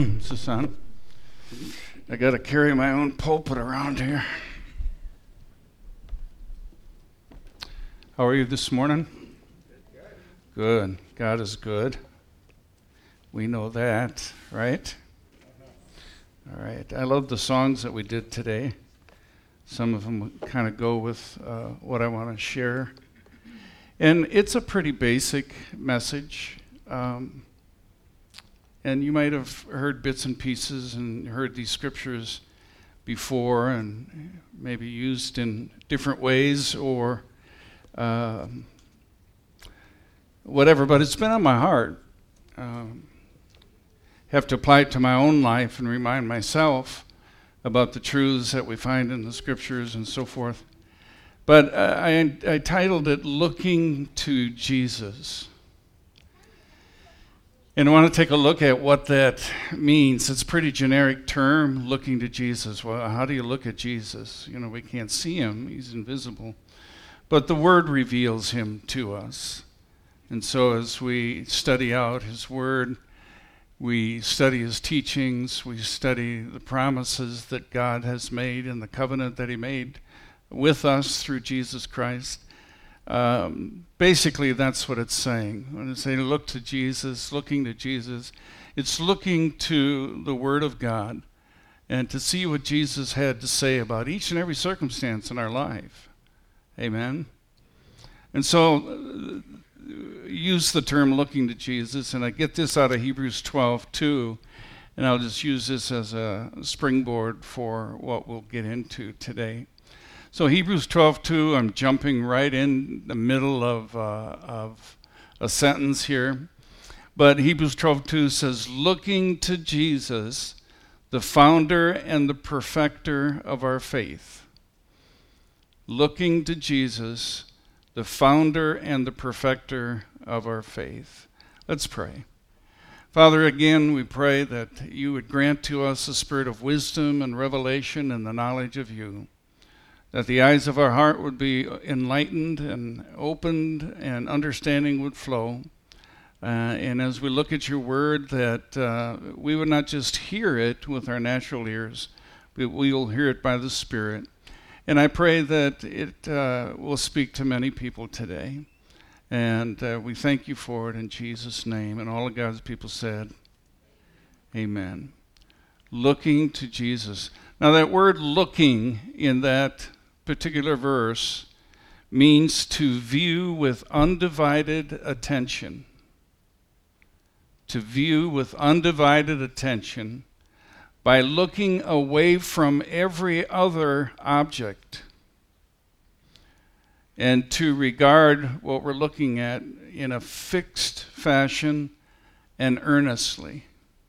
Son, I got to carry my own pulpit around here. How are you this morning? Good. God is good. We know that, right? All right. I love the songs that we did today. Some of them kind of go with what I want to share. And it's a pretty basic message. And you might have heard bits and pieces and heard these scriptures before and maybe used in different ways or whatever, but it's been on my heart. Have to apply it to my own life and remind myself about the truths that we find in the scriptures and so forth. But I titled it, Looking to Jesus. And I want to take a look at what that means. It's a pretty generic term, looking to Jesus. Well, how do you look at Jesus? You know, we can't see him. He's invisible. But the Word reveals him to us. And so as we study out his Word, we study his teachings, we study the promises that God has made and the covenant that he made with us through Jesus Christ. Basically, that's what it's saying. When it's saying look to Jesus, looking to Jesus, it's looking to the Word of God and to see what Jesus had to say about each and every circumstance in our life. Amen? And so, use the term looking to Jesus, and I get this out of Hebrews 12:2, and I'll just use this as a springboard for what we'll get into today. So Hebrews 12:2, I'm jumping right in the middle of a sentence here. But Hebrews 12:2 says, looking to Jesus, the founder and the perfecter of our faith. Looking to Jesus, the founder and the perfecter of our faith. Let's pray. Father, again, we pray that you would grant to us a spirit of wisdom and revelation and the knowledge of you. That the eyes of our heart would be enlightened and opened and understanding would flow. And as we look at your word, that we would not just hear it with our natural ears, but we will hear it by the Spirit. And I pray that it will speak to many people today. And we thank you for it in Jesus' name. And all of God's people said, amen. Looking to Jesus. Now that word looking in that particular verse means to view with undivided attention. To view with undivided attention by looking away from every other object and to regard what we're looking at in a fixed fashion and earnestly.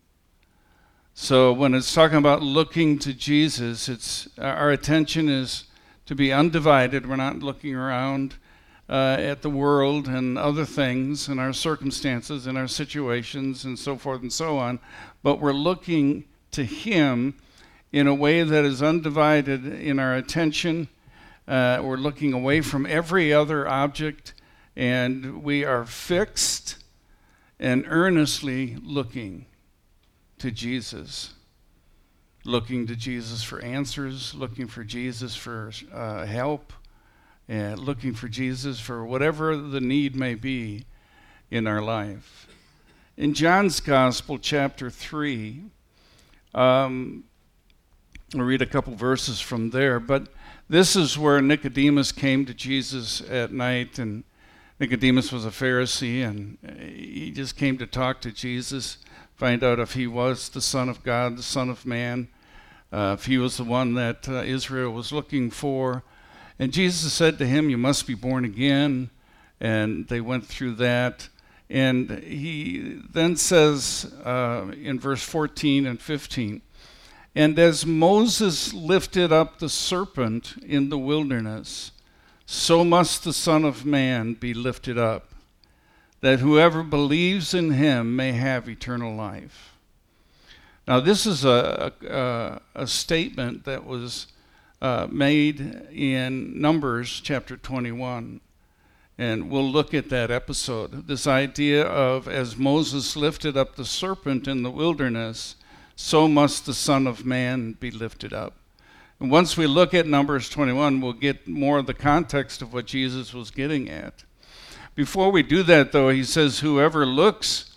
So when it's talking about looking to Jesus, it's our attention is to be undivided. We're not looking around at the world and other things and our circumstances and our situations and so forth and so on, but we're looking to him in a way that is undivided in our attention. We're looking away from every other object, and we are fixed and earnestly looking to Jesus. Looking to Jesus for answers, looking for Jesus for help, and looking for Jesus for whatever the need may be in our life. In John's Gospel, chapter 3, I'll read a couple verses from there, but this is where Nicodemus came to Jesus at night, and Nicodemus was a Pharisee, and he just came to talk to Jesus, find out if he was the Son of God, the Son of Man, if he was the one that Israel was looking for. And Jesus said to him, you must be born again. And they went through that. And he then says in verse 14 and 15, and as Moses lifted up the serpent in the wilderness, so must the Son of Man be lifted up, that whoever believes in him may have eternal life. Now, this is a statement that was made in Numbers chapter 21. And we'll look at that episode. This idea of as Moses lifted up the serpent in the wilderness, so must the Son of Man be lifted up. And once we look at Numbers 21, we'll get more of the context of what Jesus was getting at. Before we do that, though, he says, whoever looks,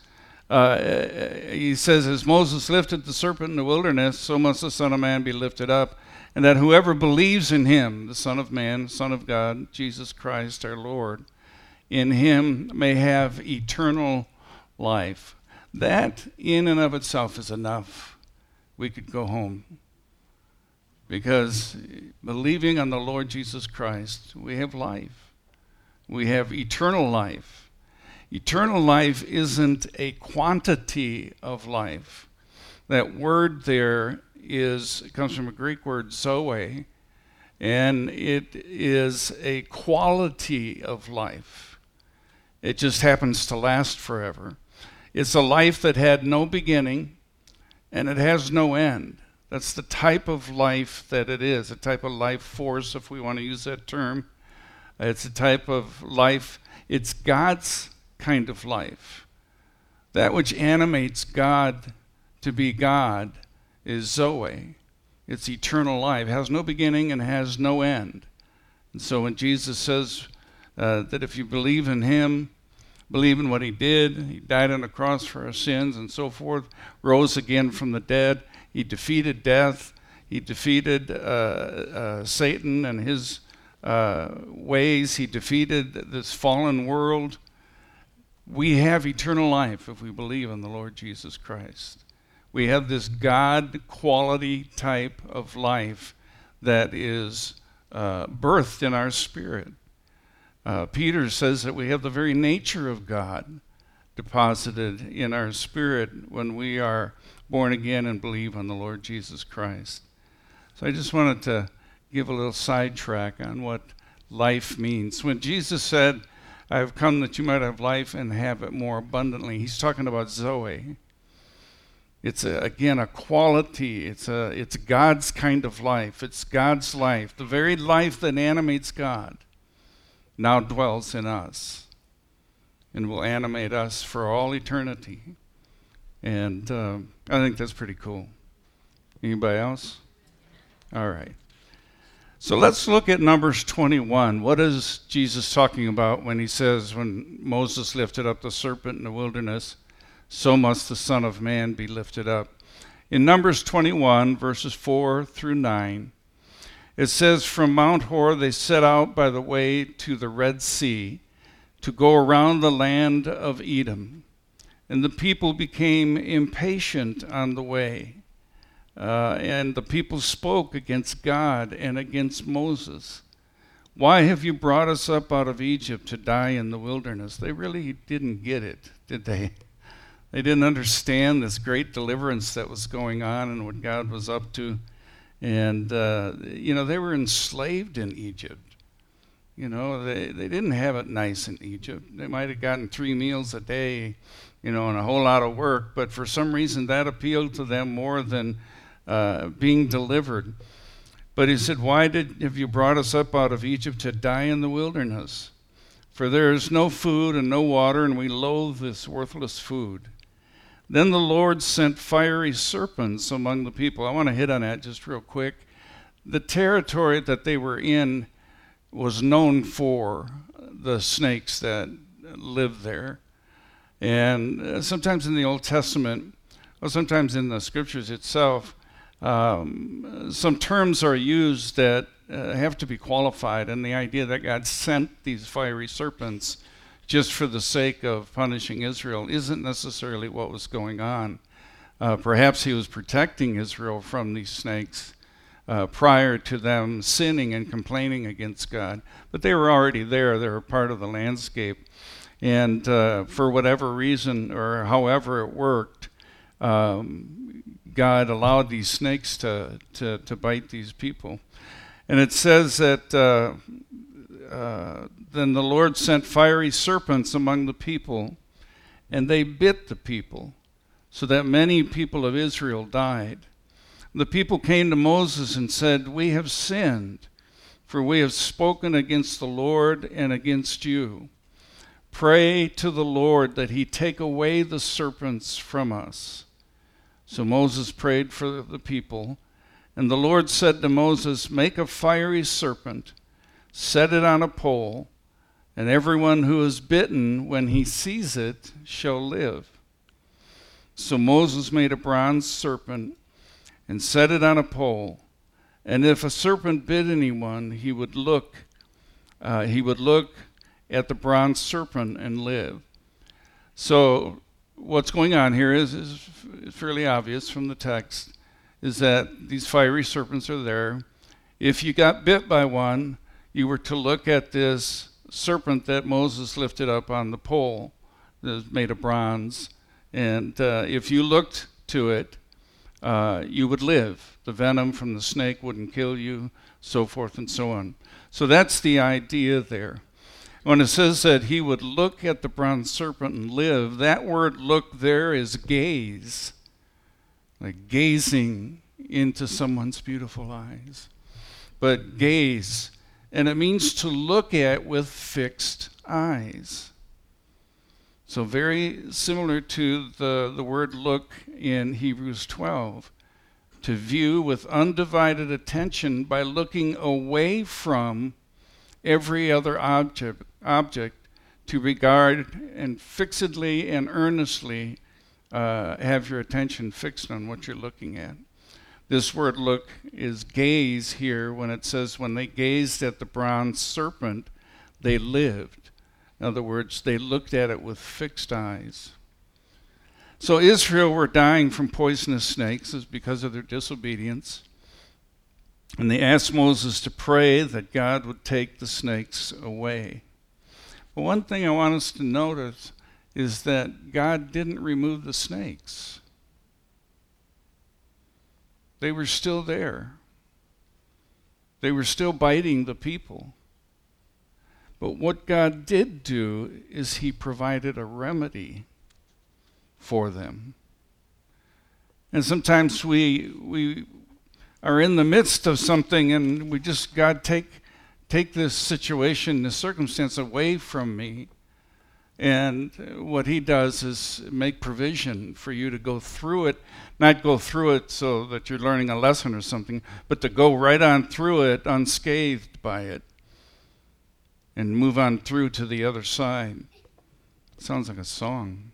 he says, as Moses lifted the serpent in the wilderness, so must the Son of Man be lifted up, and that whoever believes in him, the Son of Man, Son of God, Jesus Christ our Lord, in him may have eternal life. That in and of itself is enough. We could go home. Because believing on the Lord Jesus Christ, we have life. We have eternal life. Eternal life isn't a quantity of life. That word there comes from a Greek word, zoe, and it is a quality of life. It just happens to last forever. It's a life that had no beginning, and it has no end. That's the type of life that it is, a type of life force, if we want to use that term. It's a type of life, it's God's kind of life. That which animates God to be God is Zoe. It's eternal life. It has no beginning and has no end. And so when Jesus says that if you believe in him, believe in what he did, he died on the cross for our sins and so forth, rose again from the dead, he defeated death. He defeated Satan and his ways. He defeated this fallen world. We have eternal life if we believe in the Lord Jesus Christ. We have this God quality type of life that is birthed in our spirit. Peter says that we have the very nature of God deposited in our spirit when we are born again and believe on the Lord Jesus Christ. So I just wanted to give a little sidetrack on what life means. When Jesus said, I have come that you might have life and have it more abundantly, he's talking about Zoe. It's again a quality. It's God's kind of life. It's God's life. The very life that animates God now dwells in us and will animate us for all eternity. And I think that's pretty cool. Anybody else? All right. So let's look at Numbers 21. What is Jesus talking about when he says, when Moses lifted up the serpent in the wilderness, so must the Son of Man be lifted up? In Numbers 21, verses 4 through 9, it says, from Mount Hor they set out by the way to the Red Sea to go around the land of Edom. And the people became impatient on the way. And the people spoke against God and against Moses. Why have you brought us up out of Egypt to die in the wilderness? They really didn't get it, did they? They didn't understand this great deliverance that was going on and what God was up to. And, they were enslaved in Egypt. They didn't have it nice in Egypt. They might have gotten 3 meals a day, and a whole lot of work, but for some reason that appealed to them more than being delivered. But he said, why have you brought us up out of Egypt to die in the wilderness? For there is no food and no water, and we loathe this worthless food. Then the Lord sent fiery serpents among the people. I want to hit on that just real quick. The territory that they were in was known for the snakes that lived there. And sometimes in the Old Testament, or sometimes in the scriptures itself, some terms are used that have to be qualified, and the idea that God sent these fiery serpents just for the sake of punishing Israel isn't necessarily what was going on. Perhaps he was protecting Israel from these snakes prior to them sinning and complaining against God. But they were already there. They were part of the landscape. And for whatever reason or however it worked, God allowed these snakes to bite these people. And it says that then the Lord sent fiery serpents among the people, and they bit the people, so that many people of Israel died. The people came to Moses and said, we have sinned, for we have spoken against the Lord and against you. Pray to the Lord that he take away the serpents from us. So Moses prayed for the people, and the Lord said to Moses, "Make a fiery serpent, set it on a pole, and everyone who is bitten when he sees it shall live." So Moses made a bronze serpent and set it on a pole. And if a serpent bit anyone, he would look at the bronze serpent and live. So what's going on here is fairly obvious from the text, is that these fiery serpents are there. If you got bit by one, you were to look at this serpent that Moses lifted up on the pole that was made of bronze. And if you looked to it, you would live. The venom from the snake wouldn't kill you, so forth and so on. So that's the idea there. When it says that he would look at the bronze serpent and live, that word look there is gaze, like gazing into someone's beautiful eyes. But gaze, and it means to look at with fixed eyes. So very similar to the word look in Hebrews 12, to view with undivided attention by looking away from every other object, to regard and fixedly and earnestly have your attention fixed on what you're looking at. This word look is gaze here when it says when they gazed at the bronze serpent, they lived. In other words, they looked at it with fixed eyes. So Israel were dying from poisonous snakes because of their disobedience. And they asked Moses to pray that God would take the snakes away. But one thing I want us to notice is that God didn't remove the snakes. They were still there. They were still biting the people. But what God did do is he provided a remedy for them. And sometimes we are in the midst of something and we just, God, take this situation, this circumstance away from me. And what he does is make provision for you to go through it, not go through it so that you're learning a lesson or something, but to go right on through it unscathed by it and move on through to the other side. Sounds like a song.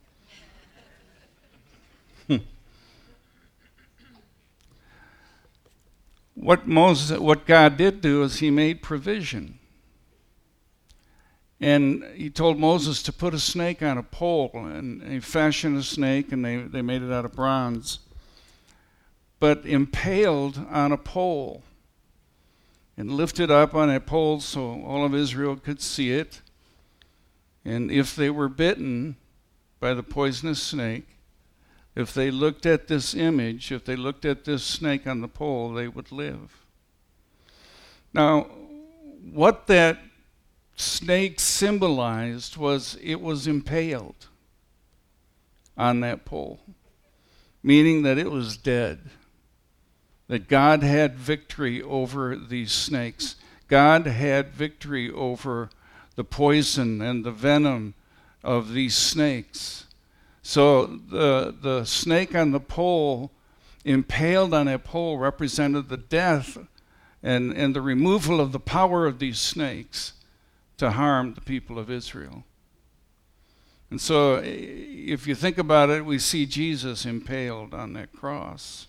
What God did do is he made provision. And he told Moses to put a snake on a pole, and he fashioned a snake, and they made it out of bronze, but impaled on a pole and lifted up on a pole so all of Israel could see it. And if they were bitten by the poisonous snake, if they looked at this image, if they looked at this snake on the pole, they would live. Now, what that snake symbolized was it was impaled on that pole, meaning that it was dead, that God had victory over these snakes. God had victory over the poison and the venom of these snakes. So the snake on the pole, impaled on a pole, represented the death and the removal of the power of these snakes to harm the people of Israel. And so if you think about it, we see Jesus impaled on that cross.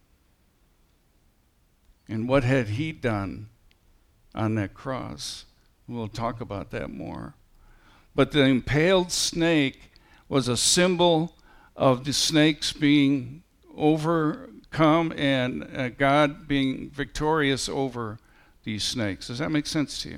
And what had he done on that cross? We'll talk about that more. But the impaled snake was a symbol of the snakes being overcome and God being victorious over these snakes. Does that make sense to you?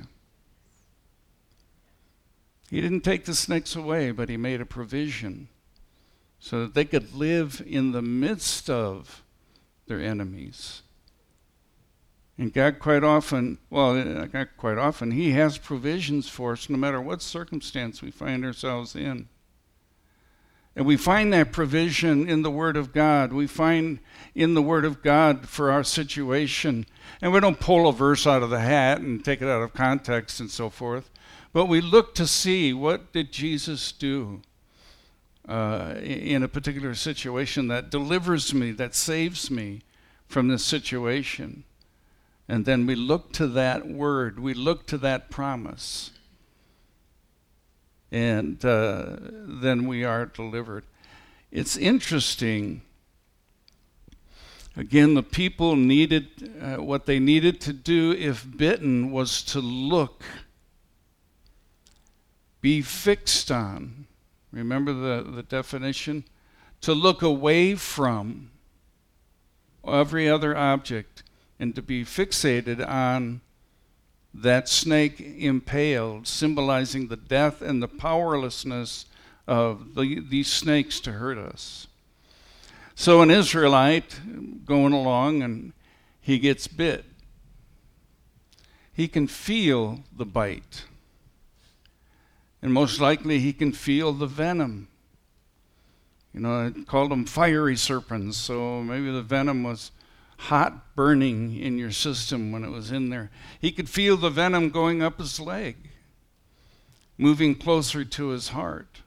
He didn't take the snakes away, but he made a provision so that they could live in the midst of their enemies. And God quite often, he has provisions for us no matter what circumstance we find ourselves in. And we find that provision in the Word of God. We find in the Word of God for our situation. And we don't pull a verse out of the hat and take it out of context and so forth. But we look to see, what did Jesus do? in a particular situation that delivers me, that saves me from this situation. And then we look to that word, we look to that promise, and then we are delivered. It's interesting. Again, the people needed, what they needed to do if bitten was to look, be fixed on. Remember the definition? To look away from every other object and to be fixated on that snake impaled, symbolizing the death and the powerlessness of these snakes to hurt us. So an Israelite going along and he gets bit. He can feel the bite. And most likely he can feel the venom. You know, I called them fiery serpents, so maybe the venom was hot burning in your system when it was in there. He could feel the venom going up his leg, moving closer to his heart.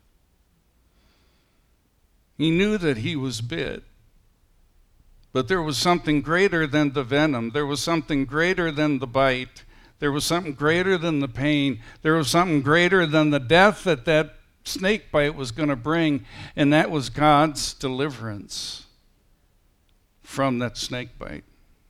He knew that he was bit, but there was something greater than the venom. There was something greater than the bite. There was something greater than the pain. There was something greater than the death that snake bite was going to bring, and that was God's deliverance from that snake bite.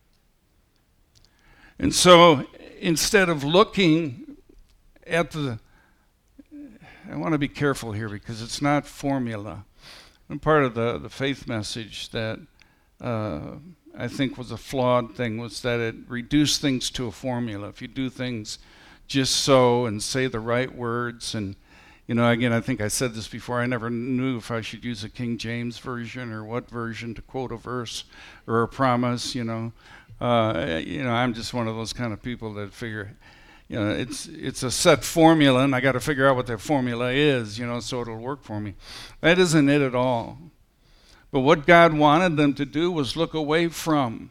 And so instead of looking at I want to be careful here because it's not formula. And part of the faith message that I think was a flawed thing was that it reduced things to a formula. If you do things just so and say the right words, and again, I think I said this before, I never knew if I should use a King James version or what version to quote a verse or a promise, I'm just one of those kind of people that figure, it's a set formula and I got to figure out what that formula is, so it'll work for me. That isn't it at all. But what God wanted them to do was look away from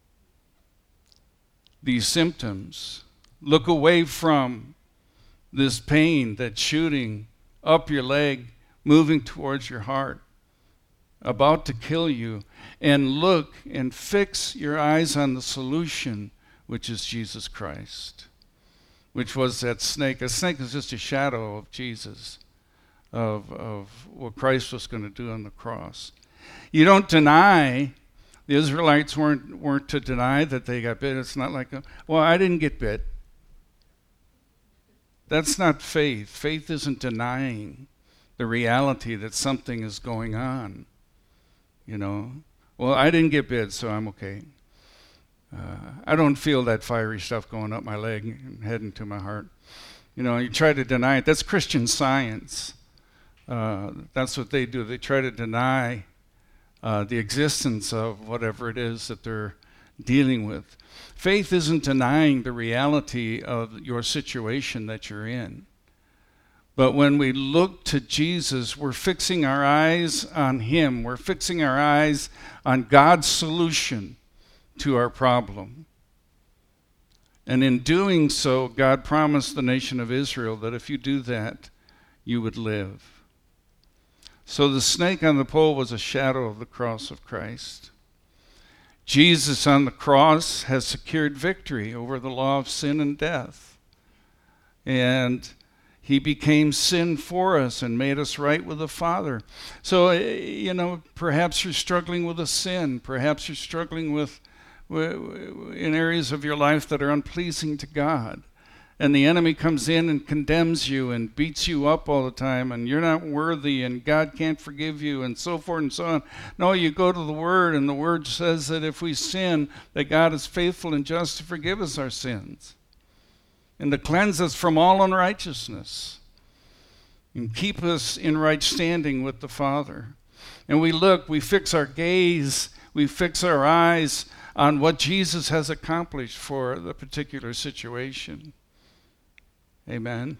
these symptoms. Look away from this pain that's shooting up your leg, moving towards your heart, about to kill you, and look and fix your eyes on the solution, which is Jesus Christ, which was that snake. A snake is just a shadow of Jesus, of what Christ was going to do on the cross. You don't deny, the Israelites weren't to deny that they got bit. It's not like, well, I didn't get bit. That's not faith. Faith isn't denying the reality that something is going on. Well, I didn't get bit, so I'm okay. I don't feel that fiery stuff going up my leg and heading to my heart. You try to deny it. That's Christian Science. That's what they do. They try to deny the existence of whatever it is that they're dealing with. Faith isn't denying the reality of your situation that you're in. But when we look to Jesus, we're fixing our eyes on Him. We're fixing our eyes on God's solution to our problem. And in doing so, God promised the nation of Israel that if you do that, you would live. So the snake on the pole was a shadow of the cross of Christ. Jesus on the cross has secured victory over the law of sin and death. And He became sin for us and made us right with the Father. So, perhaps you're struggling with a sin. Perhaps you're struggling with in areas of your life that are unpleasing to God. And the enemy comes in and condemns you and beats you up all the time, and you're not worthy, and God can't forgive you, and so forth and so on. No, you go to the Word, and the Word says that if we sin, that God is faithful and just to forgive us our sins and to cleanse us from all unrighteousness and keep us in right standing with the Father. And we fix our gaze, we fix our eyes on what Jesus has accomplished for the particular situation. Amen.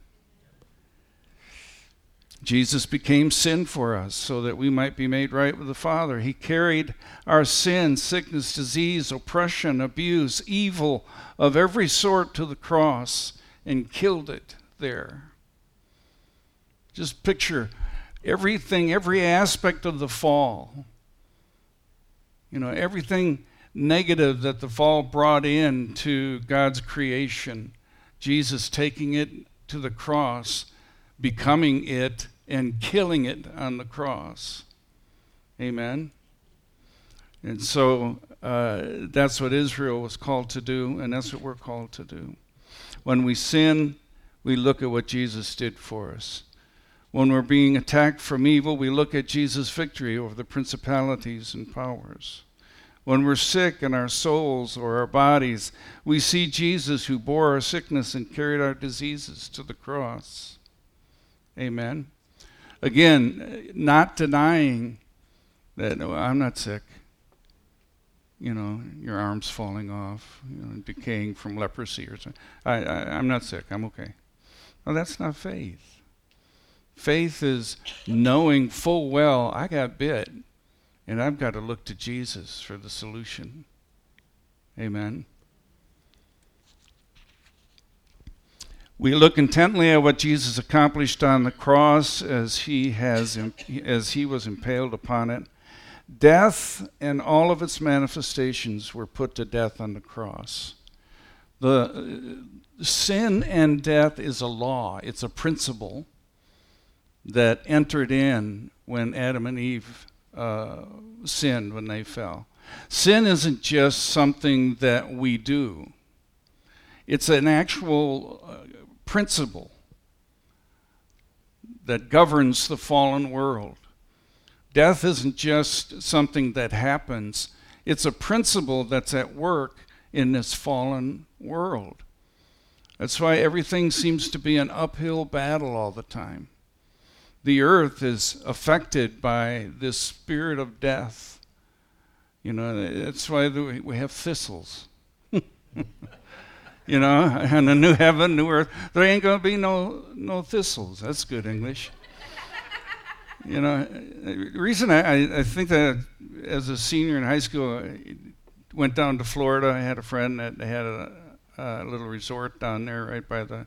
Jesus became sin for us so that we might be made right with the Father. He carried our sin, sickness, disease, oppression, abuse, evil of every sort to the cross and killed it there. Just picture Everything, every aspect of the fall, everything negative that the fall brought in to God's creation, Jesus taking it to the cross, becoming it, and killing it on the cross. Amen? And so that's what Israel was called to do, and that's what we're called to do. When we sin, we look at what Jesus did for us. When we're being attacked from evil, we look at Jesus' victory over the principalities and powers. When we're sick in our souls or our bodies, we see Jesus who bore our sickness and carried our diseases to the cross. Amen. Again, not denying that, no, I'm not sick. Your arm's falling off, decaying from leprosy or something. I'm not sick. I'm okay. No, that's not faith. Faith is knowing full well I got bit, and I've got to look to Jesus for the solution. Amen. We look intently at what Jesus accomplished on the cross as he was impaled upon it. Death and all of its manifestations were put to death on the cross. The sin and death is a law. It's a principle that entered in when Adam and Eve sinned, when they fell. Sin isn't just something that we do. It's an actual principle that governs the fallen world. Death isn't just something that happens. It's a principle that's at work in this fallen world. That's why everything seems to be an uphill battle all the time. The earth is affected by this spirit of death. That's why we have thistles. And a new heaven, new earth. There ain't going to be no thistles. That's good English. The reason I think that as a senior in high school, I went down to Florida. I had a friend that had a little resort down there right by the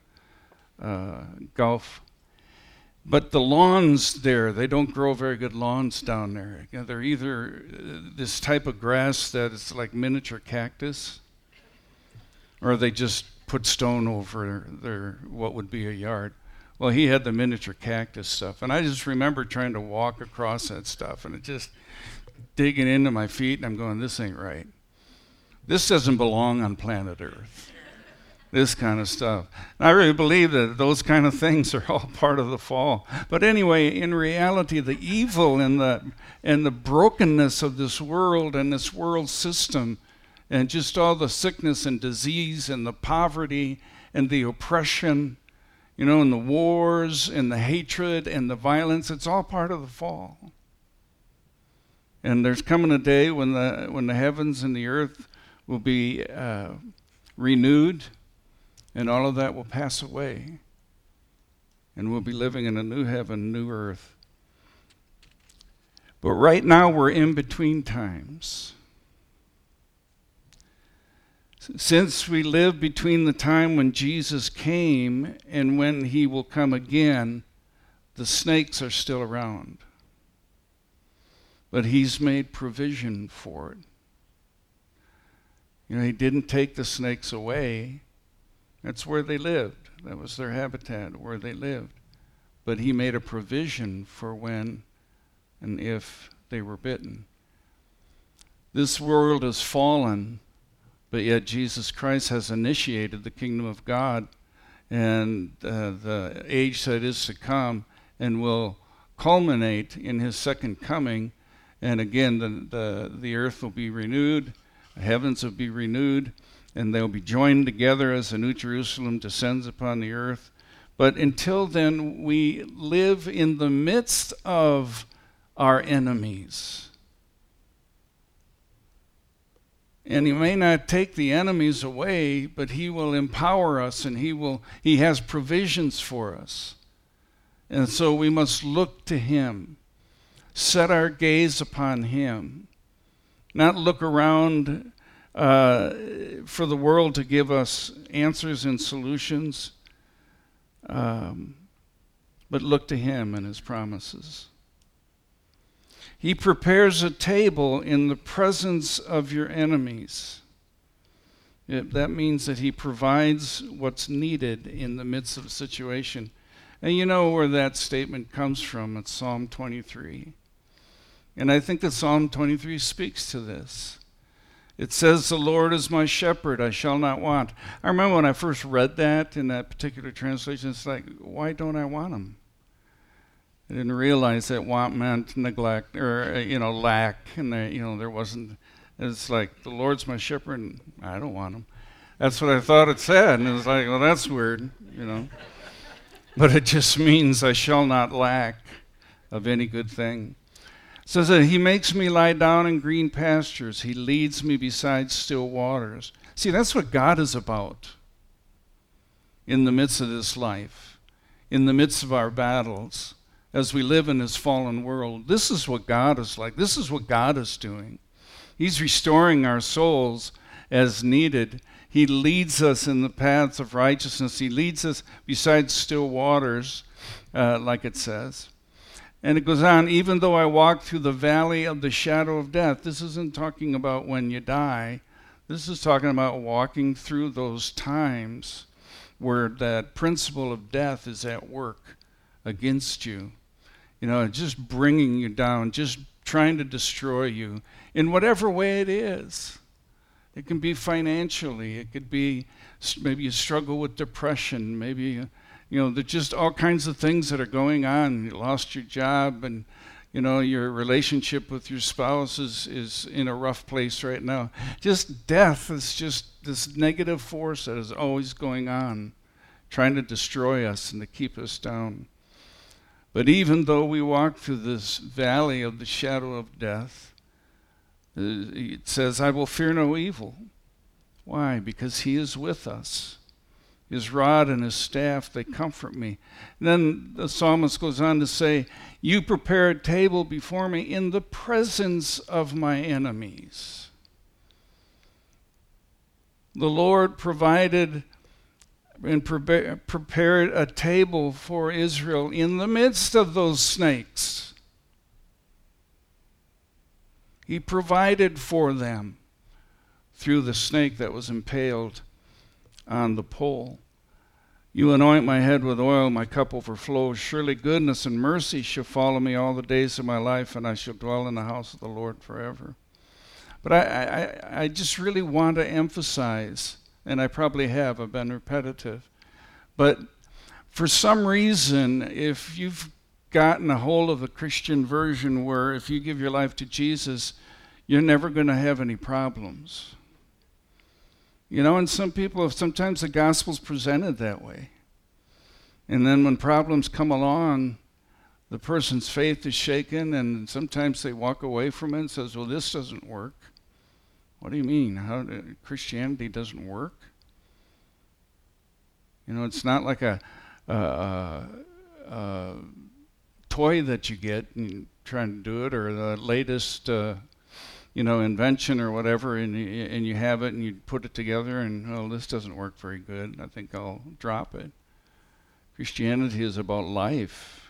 Gulf. But the lawns there, they don't grow very good lawns down there. They're either this type of grass that is like miniature cactus, or they just put stone over their what would be a yard. Well, he had the miniature cactus stuff, and I just remember trying to walk across that stuff, and it just digging into my feet, and I'm going, this ain't right. This doesn't belong on planet Earth, this kind of stuff. And I really believe that those kind of things are all part of the fall. But anyway, in reality, the evil and the brokenness of this world and this world system, and just all the sickness and disease and the poverty and the oppression, and the wars and the hatred and the violence, it's all part of the fall. And there's coming a day when the heavens and the earth will be renewed, and all of that will pass away. And we'll be living in a new heaven, new earth. But right now we're in between times. Since we live between the time when Jesus came and when he will come again, the snakes are still around. But he's made provision for it. He didn't take the snakes away. That's where they lived. That was their habitat, where they lived. But he made a provision for when and if they were bitten. This world has fallen, but yet Jesus Christ has initiated the kingdom of God and the age that is to come, and will culminate in his second coming. And again, the earth will be renewed, the heavens will be renewed, and they'll be joined together as the New Jerusalem descends upon the earth. But until then, we live in the midst of our enemies. And he may not take the enemies away, but he will empower us, and he has provisions for us. And so we must look to him, set our gaze upon him, not look around for the world to give us answers and solutions, but look to him and his promises. He prepares a table in the presence of your enemies. That means that he provides what's needed in the midst of a situation. And you know where that statement comes from. It's Psalm 23. And I think that Psalm 23 speaks to this. It says, the Lord is my shepherd, I shall not want. I remember when I first read that in that particular translation, it's like, why don't I want him? I didn't realize that want meant neglect or, lack. And, there wasn't, it's like, the Lord's my shepherd and I don't want him. That's what I thought it said. And it was like, well, that's weird, But it just means I shall not lack of any good thing. It says that he makes me lie down in green pastures. He leads me beside still waters. See, that's what God is about in the midst of this life, in the midst of our battles, as we live in this fallen world. This is what God is like. This is what God is doing. He's restoring our souls as needed. He leads us in the paths of righteousness. He leads us beside still waters, like it says. And it goes on, even though I walk through the valley of the shadow of death. This isn't talking about when you die. This is talking about walking through those times where that principle of death is at work against you. Just bringing you down, just trying to destroy you in whatever way it is. It can be financially. It could be maybe you struggle with depression. Maybe there's just all kinds of things that are going on. You lost your job and, your relationship with your spouse is in a rough place right now. Just death is just this negative force that is always going on, trying to destroy us and to keep us down. But even though we walk through this valley of the shadow of death, it says, I will fear no evil. Why? Because he is with us. His rod and his staff, they comfort me. And then the psalmist goes on to say, you prepare a table before me in the presence of my enemies. The Lord provided and prepared a table for Israel in the midst of those snakes. He provided for them through the snake that was impaled on the pole. You anoint my head with oil, my cup overflows. Surely goodness and mercy shall follow me all the days of my life, and I shall dwell in the house of the Lord forever. But I just really want to emphasize, and I probably have, I've been repetitive, but for some reason, if you've gotten a hold of the Christian version where if you give your life to Jesus, you're never going to have any problems. And some people, sometimes the gospel's presented that way. And then when problems come along, the person's faith is shaken, and sometimes they walk away from it and says, well, this doesn't work. What do you mean? Christianity doesn't work? It's not like a toy that you get and you're trying to do it, or the latest invention or whatever, and you have it and you put it together and, this doesn't work very good. I think I'll drop it. Christianity is about life.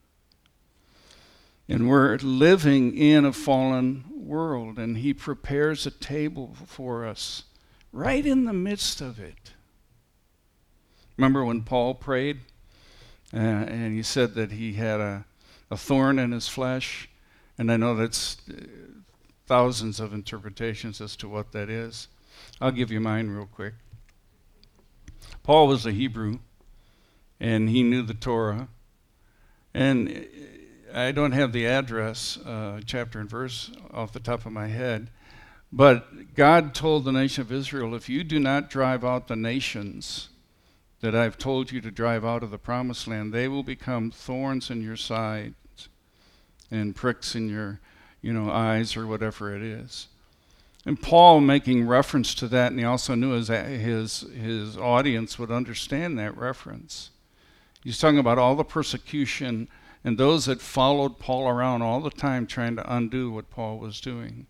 And we're living in a fallen world, and he prepares a table for us right in the midst of it. Remember when Paul prayed and he said that he had a thorn in his flesh? And I know that's thousands of interpretations as to what that is. I'll give you mine real quick. Paul was a Hebrew, and he knew the Torah. And I don't have the address, chapter and verse off the top of my head, but God told the nation of Israel, if you do not drive out the nations that I've told you to drive out of the promised land, they will become thorns in your sides and pricks in your eyes, or whatever it is. And Paul making reference to that, and he also knew his audience would understand that reference. He's talking about all the persecution and those that followed Paul around all the time trying to undo what Paul was doing.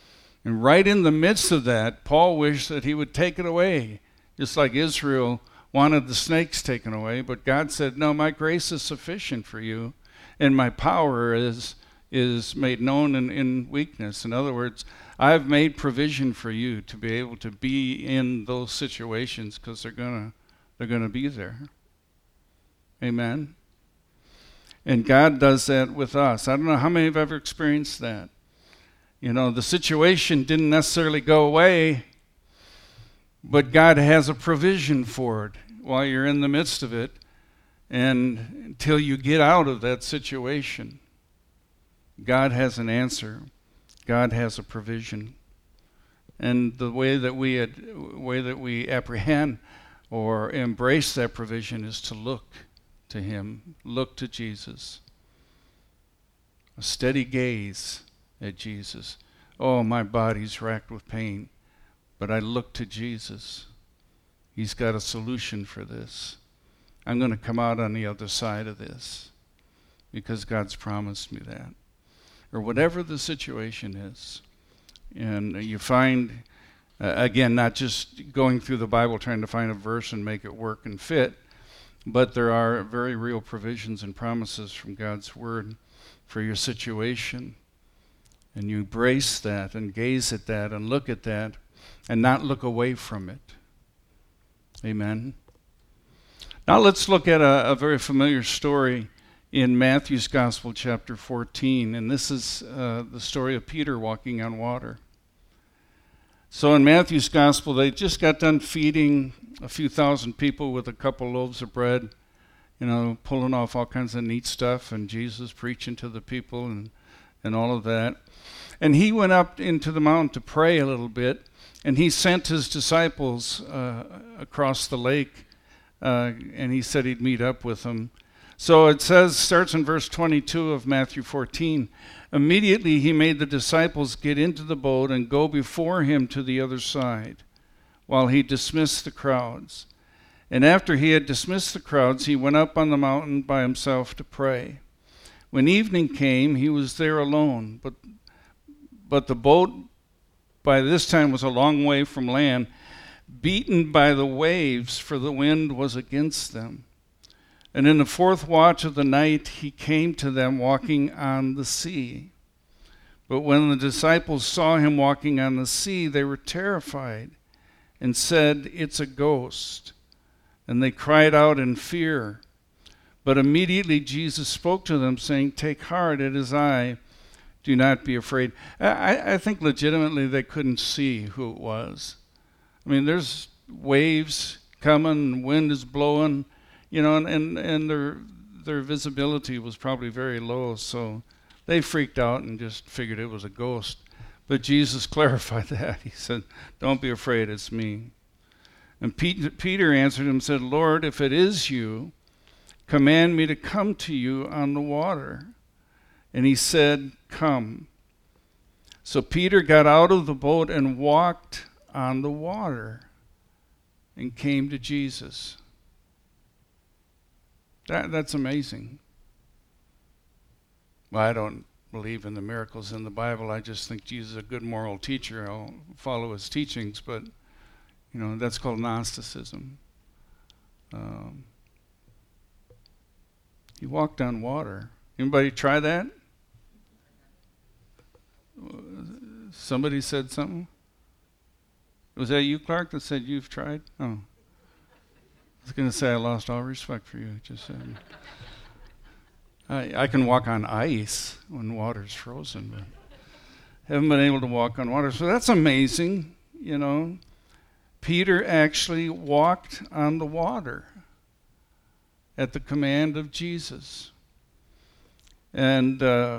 And right in the midst of that, Paul wished that he would take it away, just like Israel wanted the snakes taken away, but God said, no, my grace is sufficient for you, and my power is made known in weakness. In other words, I've made provision for you to be able to be in those situations because they're gonna be there. Amen. And God does that with us. I don't know how many have ever experienced that. You know, the situation didn't necessarily go away, but God has a provision for it while you're in the midst of it, and until you get out of that situation, God has an answer. God has a provision. And the way that we apprehend or embrace that provision is to look to him, look to Jesus. A steady gaze at Jesus. Oh, my body's racked with pain, but I look to Jesus. He's got a solution for this. I'm going to come out on the other side of this because God's promised me that. Or whatever the situation is. And you find, again, not just going through the Bible trying to find a verse and make it work and fit, but there are very real provisions and promises from God's Word for your situation. And you embrace that and gaze at that and look at that and not look away from it. Amen. Now let's look at a very familiar story in Matthew's Gospel, chapter 14. And this is the story of Peter walking on water. So in Matthew's Gospel, they just got done feeding a few thousand people with a couple loaves of bread, you know, pulling off all kinds of neat stuff, and Jesus preaching to the people and all of that. And he went up into the mountain to pray a little bit, and he sent his disciples across the lake, and he said he'd meet up with them. So it says, starts in verse 22 of Matthew 14, immediately he made the disciples get into the boat and go before him to the other side, while he dismissed the crowds. And after he had dismissed the crowds, he went up on the mountain by himself to pray. When evening came, he was there alone, but the boat by this time was a long way from land, beaten by the waves, for the wind was against them. And in the fourth watch of the night he came to them walking on the sea. But when the disciples saw him walking on the sea, they were terrified and said, "It's a ghost." And they cried out in fear. But immediately Jesus spoke to them, saying, "Take heart, it is I. Do not be afraid." I think legitimately they couldn't see who it was. I mean, there's waves coming, wind is blowing, you know, and their visibility was probably very low, so they freaked out and just figured it was a ghost. But Jesus clarified that. He said, "Don't be afraid, it's me." And Peter answered him and said, "Lord, if it is you, command me to come to you on the water." And he said, "Come." So Peter got out of the boat and walked on the water and came to Jesus. That's amazing. Well, I don't believe in the miracles in the Bible. I just think Jesus is a good moral teacher. I'll follow his teachings, but you know, that's called Gnosticism. He walked on water. Anybody try that? Somebody said something? Was that you, Clark, that said you've tried? Oh. I was going to say I lost all respect for you. Just I can walk on ice when water's frozen, but haven't been able to walk on water. So that's amazing, you know. Peter actually walked on the water at the command of Jesus. And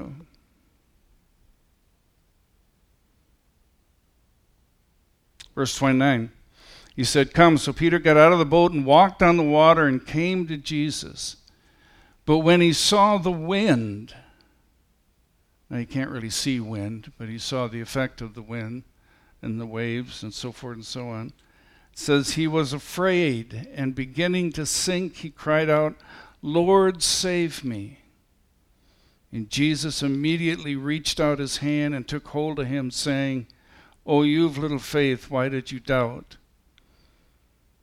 verse 29, he said, "Come." So Peter got out of the boat and walked on the water and came to Jesus. But when he saw the wind, now you can't really see wind, but he saw the effect of the wind and the waves and so forth and so on. It says he was afraid, and beginning to sink, he cried out, "Lord, save me." And Jesus immediately reached out his hand and took hold of him, saying, "Oh, you of little faith, why did you doubt?"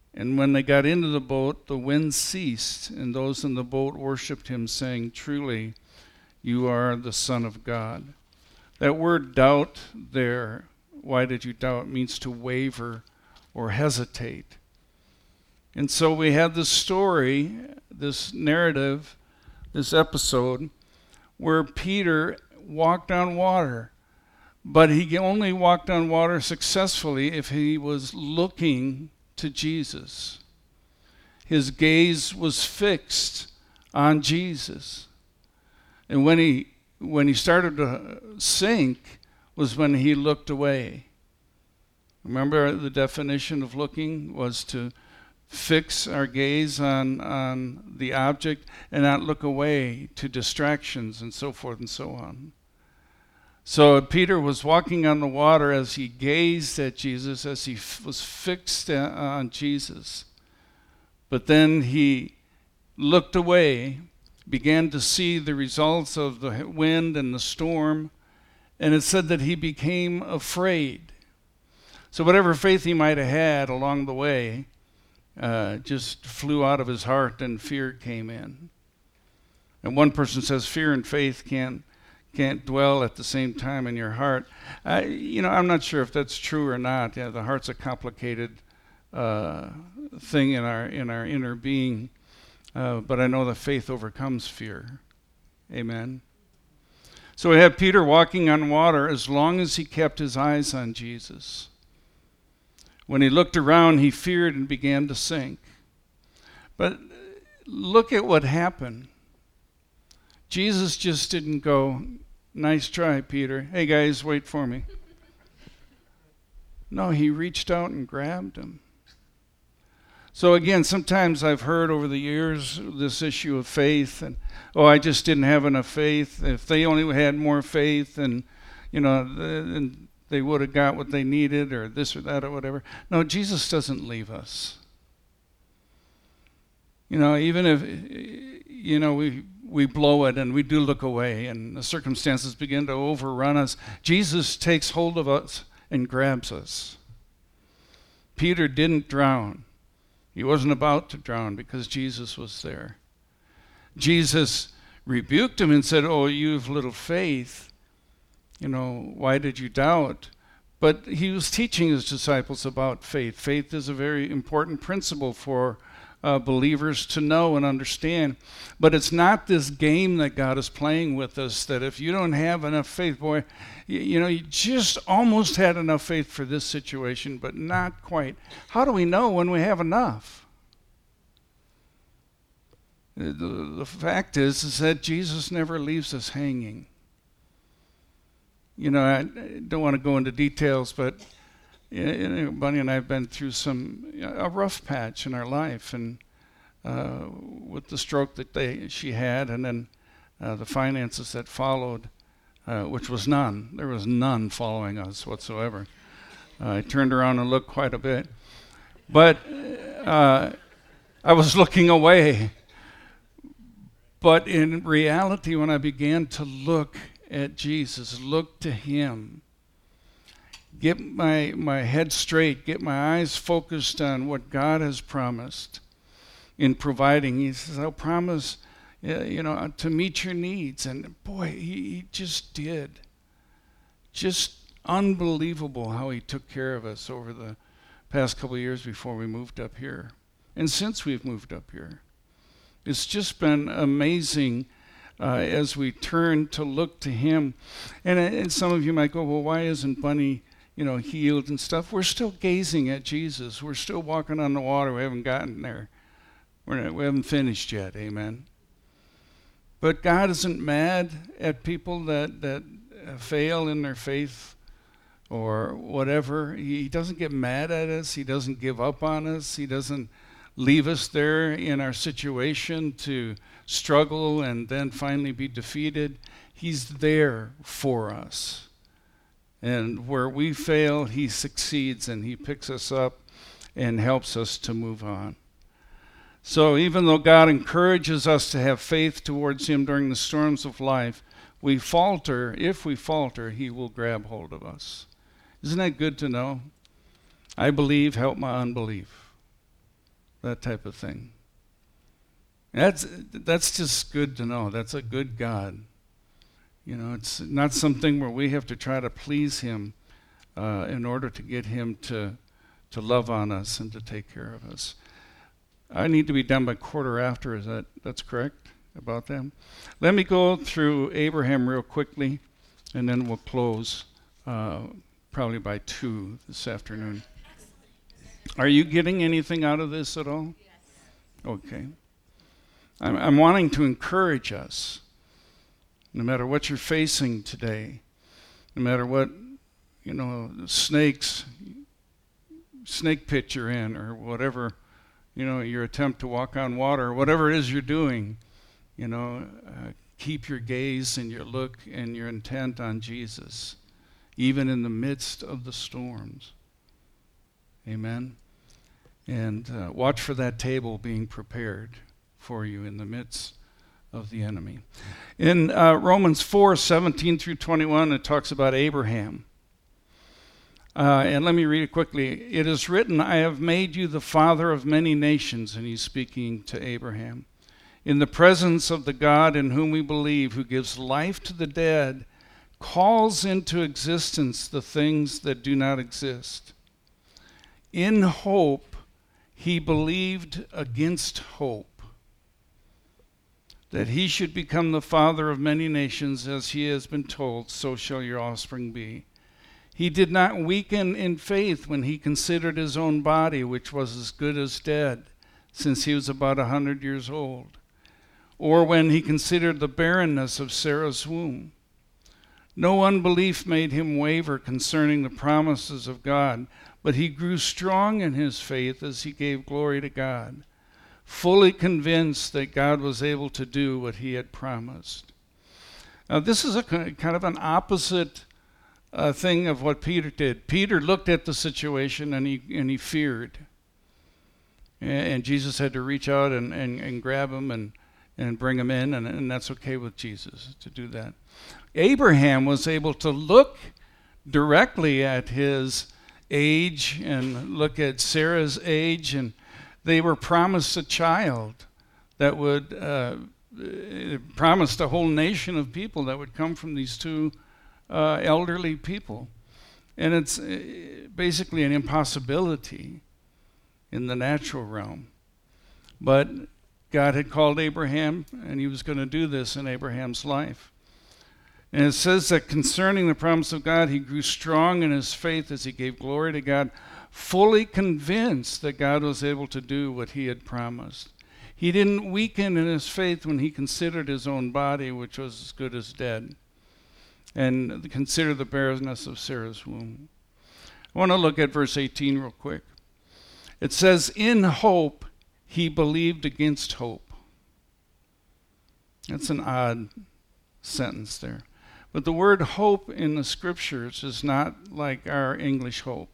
And when they got into the boat, the wind ceased, and those in the boat worshipped him, saying, "Truly, you are the Son of God." That word doubt there, why did you doubt, means to waver or hesitate. And so we have this story, this narrative, this episode, where Peter walked on water. But he only walked on water successfully if he was looking to Jesus. His gaze was fixed on Jesus. And when he started to sink was when he looked away. Remember, the definition of looking was to fix our gaze on the object and not look away to distractions and so forth and so on. So Peter was walking on the water as he gazed at Jesus, as he was fixed on Jesus. But then he looked away, began to see the results of the wind and the storm, and it said that he became afraid. So whatever faith he might have had along the way just flew out of his heart, and fear came in. And one person says fear and faith can't dwell at the same time in your heart. I'm not sure if that's true or not. Yeah, the heart's a complicated thing in our inner being, but I know that faith overcomes fear. Amen. So we have Peter walking on water as long as he kept his eyes on Jesus. When he looked around, he feared and began to sink. But look at what happened. Jesus just didn't go, "Nice try, Peter. Hey, guys, wait for me." No, he reached out and grabbed him. So again, sometimes I've heard over the years this issue of faith, and, I just didn't have enough faith. If they only had more faith, and, then they would have got what they needed, or this or that or whatever. No, Jesus doesn't leave us. Even if, we blow it and we do look away and the circumstances begin to overrun us, Jesus takes hold of us and grabs us. Peter didn't drown. He wasn't about to drown because Jesus was there. Jesus rebuked him and said, "Oh, you have little faith. Why did you doubt?" But he was teaching his disciples about faith. Faith is a very important principle for believers to know and understand. But it's not this game that God is playing with us, that if you don't have enough faith, boy, you just almost had enough faith for this situation, but not quite. How do we know when we have enough? The fact is that Jesus never leaves us hanging. I don't want to go into details, but Bunny and I have been through a rough patch in our life, and with the stroke that she had, and then the finances that followed, which was none. There was none following us whatsoever. I turned around and looked quite a bit, but I was looking away. But in reality, when I began to look at Jesus, look to him, get my head straight, get my eyes focused on what God has promised in providing. He says, "I'll promise, to meet your needs." And boy, he just did. Just unbelievable how he took care of us over the past couple of years before we moved up here. And since we've moved up here, it's just been amazing as we turn to look to him. And some of you might go, "Well, why isn't Bunny healed and stuff?" We're still gazing at Jesus. We're still walking on the water. We haven't gotten there. We haven't finished yet. Amen. But God isn't mad at people that fail in their faith or whatever. He doesn't get mad at us. He doesn't give up on us. He doesn't leave us there in our situation to struggle and then finally be defeated. He's there for us. And where we fail, he succeeds, and he picks us up and helps us to move on. So even though God encourages us to have faith towards him during the storms of life, we falter. If we falter, he will grab hold of us. Isn't that good to know? I believe, help my unbelief. that type of thing. That's just good to know. That's a good God. It's not something where we have to try to please him in order to get him to love on us and to take care of us. I need to be done by 1:15. That's correct about that? Let me go through Abraham real quickly, and then we'll close probably by 2 this afternoon. Are you getting anything out of this at all? Yes. Okay. I'm wanting to encourage us, no matter what you're facing today, no matter what, snake pit you're in, or whatever, your attempt to walk on water, whatever it is you're doing, keep your gaze and your look and your intent on Jesus, even in the midst of the storms. Amen. And watch for that table being prepared for you in the midst of the enemy. In Romans 4:17 through 21, it talks about Abraham. And let me read it quickly. It is written, I have made you the father of many nations, and he's speaking to Abraham, in the presence of the God in whom we believe, who gives life to the dead, calls into existence the things that do not exist. In hope, he believed against hope, that he should become the father of many nations, as he has been told, so shall your offspring be. He did not weaken in faith when he considered his own body, which was as good as dead, since he was about 100 years old, or when he considered the barrenness of Sarah's womb. No unbelief made him waver concerning the promises of God, but he grew strong in his faith as he gave glory to God, fully convinced that God was able to do what he had promised. Now, this is a kind of an opposite thing of what Peter did. Peter looked at the situation and he feared. And Jesus had to reach out and grab him and bring him in, and that's okay with Jesus to do that. Abraham was able to look directly at his age and look at Sarah's age, and they were promised a child that would promised a whole nation of people that would come from these two elderly people. And it's basically an impossibility in the natural realm. But God had called Abraham, and he was going to do this in Abraham's life. And it says that concerning the promise of God, he grew strong in his faith as he gave glory to God, fully convinced that God was able to do what he had promised. He didn't weaken in his faith when he considered his own body, which was as good as dead, and considered the barrenness of Sarah's womb. I want to look at verse 18 real quick. It says, in hope he believed against hope. That's an odd sentence there. But the word hope in the scriptures is not like our English hope.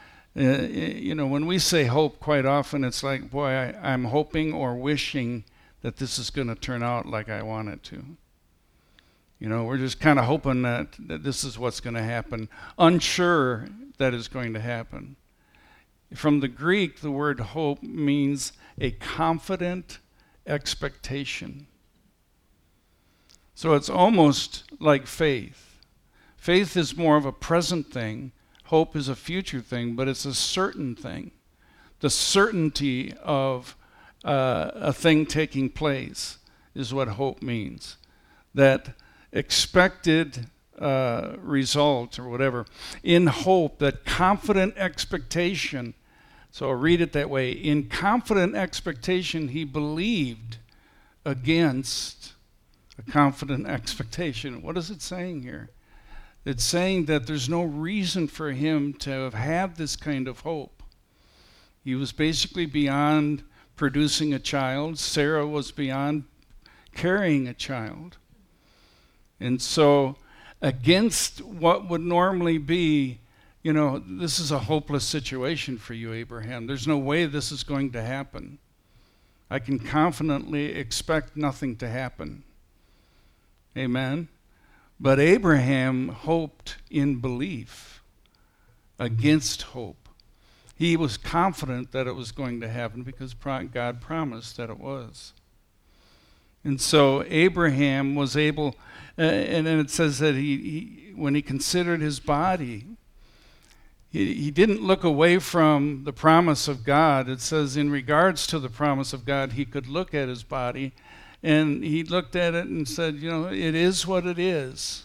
When we say hope, quite often it's like, boy, I'm hoping or wishing that this is going to turn out like I want it to. We're just kind of hoping that this is what's going to happen, unsure that it's going to happen. From the Greek, the word hope means a confident expectation. So it's almost like faith. Faith is more of a present thing. Hope is a future thing, but it's a certain thing. The certainty of a thing taking place is what hope means. That expected result or whatever. In hope, that confident expectation. So I'll read it that way. In confident expectation, he believed against a confident expectation. What is it saying here? It's saying that there's no reason for him to have had this kind of hope. He was basically beyond producing a child. Sarah was beyond carrying a child. And so against what would normally be, this is a hopeless situation for you, Abraham. There's no way this is going to happen. I can confidently expect nothing to happen. Amen. But Abraham hoped in belief against hope. He was confident that it was going to happen because God promised that it was. And so Abraham was able, and it says that when he considered his body, he didn't look away from the promise of God. It says in regards to the promise of God, he could look at his body, and he looked at it and said, it is what it is.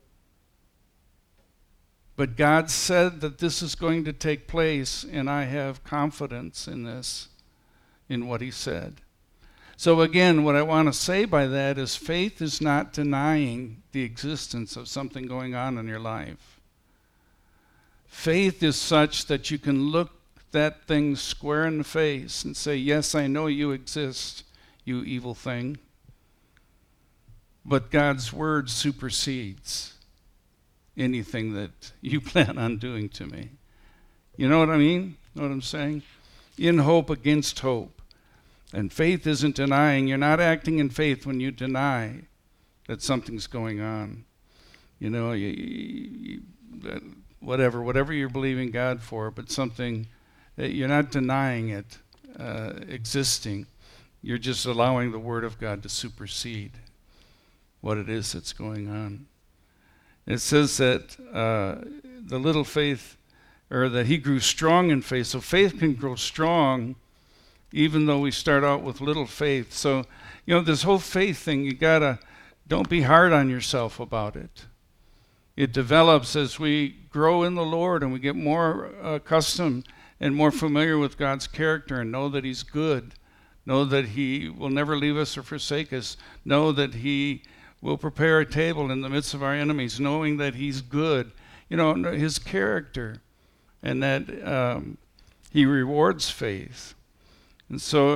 But God said that this is going to take place, and I have confidence in this, in what he said. So again, what I want to say by that is faith is not denying the existence of something going on in your life. Faith is such that you can look that thing square in the face and say, yes, I know you exist, you evil thing. But God's word supersedes anything that you plan on doing to me. You know what I mean? Know what I'm saying? In hope against hope. And faith isn't denying. You're not acting in faith when you deny that something's going on. Whatever you're believing God for, but something, you're not denying it existing. You're just allowing the Word of God to supersede what it is that's going on. It says that the little faith, or that he grew strong in faith. So faith can grow strong even though we start out with little faith. So, this whole faith thing, don't be hard on yourself about it. It develops as we grow in the Lord and we get more accustomed and more familiar with God's character and know that he's good. Know that he will never leave us or forsake us. Know that he will prepare a table in the midst of our enemies, knowing that he's good. His character, and that he rewards faith. And so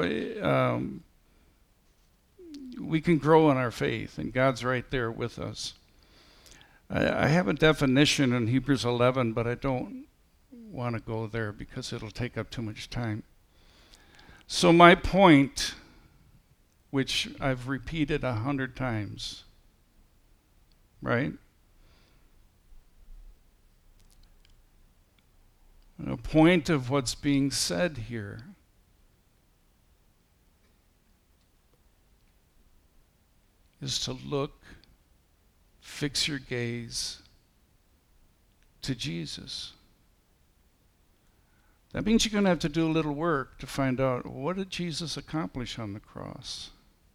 we can grow in our faith, and God's right there with us. I have a definition in Hebrews 11, but I don't want to go there because it'll take up too much time. So my point, which I've repeated 100 times, right? The point of what's being said here is to fix your gaze to Jesus. That means you're going to have to do a little work to find out, what did Jesus accomplish on the cross?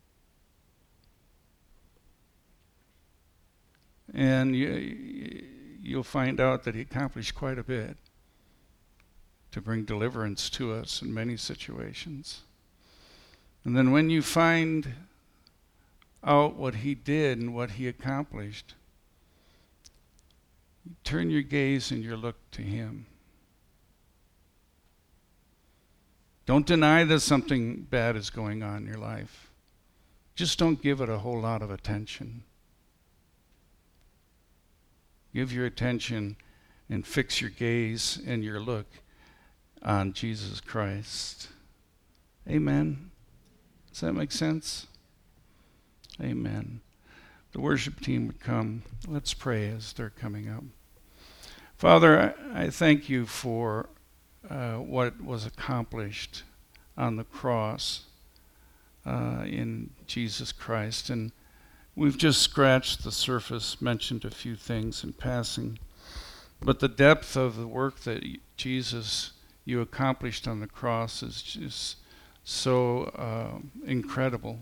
And you'll find out that he accomplished quite a bit to bring deliverance to us in many situations. And then when you find out what he did and what he accomplished, you turn your gaze and your look to him. Don't deny that something bad is going on in your life. Just don't give it a whole lot of attention. Give your attention and fix your gaze and your look on Jesus Christ. Amen. Does that make sense? Amen. The worship team would come. Let's pray as they're coming up. Father, I thank you for what was accomplished on the cross in Jesus Christ. And we've just scratched the surface, mentioned a few things in passing. But the depth of the work that Jesus, you accomplished on the cross is just so incredible.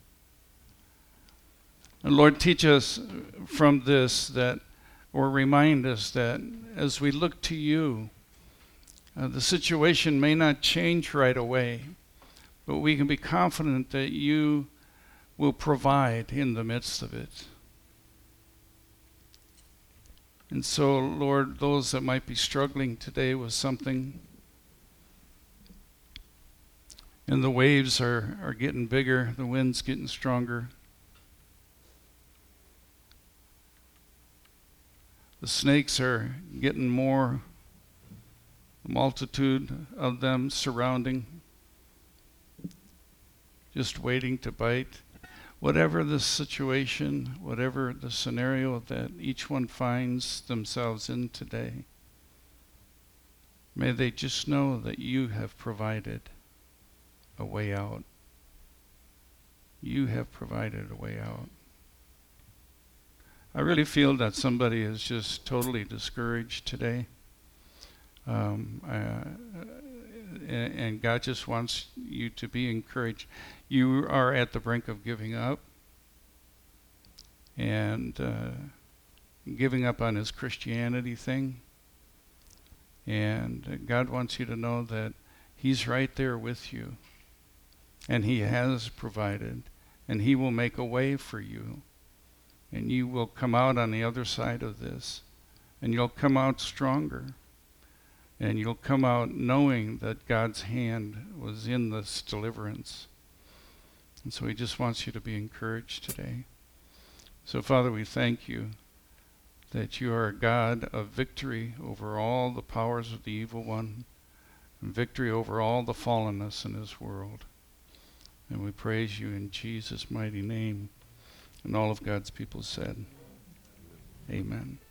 And Lord, teach us from this or remind us that as we look to you, the situation may not change right away, but we can be confident that you will provide in the midst of it. And so, Lord, those that might be struggling today with something, and the waves are getting bigger, the wind's getting stronger, the snakes are getting more, a multitude of them surrounding, just waiting to bite. Whatever the situation, whatever the scenario that each one finds themselves in today, May they just know that you have provided a way out. You have provided a way out. I really feel that somebody is just totally discouraged today. And God just wants you to be encouraged. You are at the brink of giving up, and giving up on his Christianity thing. And God wants you to know that he's right there with you, and he has provided, and he will make a way for you, and you will come out on the other side of this, and you'll come out stronger, and you'll come out knowing that God's hand was in this deliverance. And so he just wants you to be encouraged today. So Father, we thank you that you are a God of victory over all the powers of the evil one, and victory over all the fallenness in this world. And we praise you in Jesus' mighty name. And all of God's people said, amen.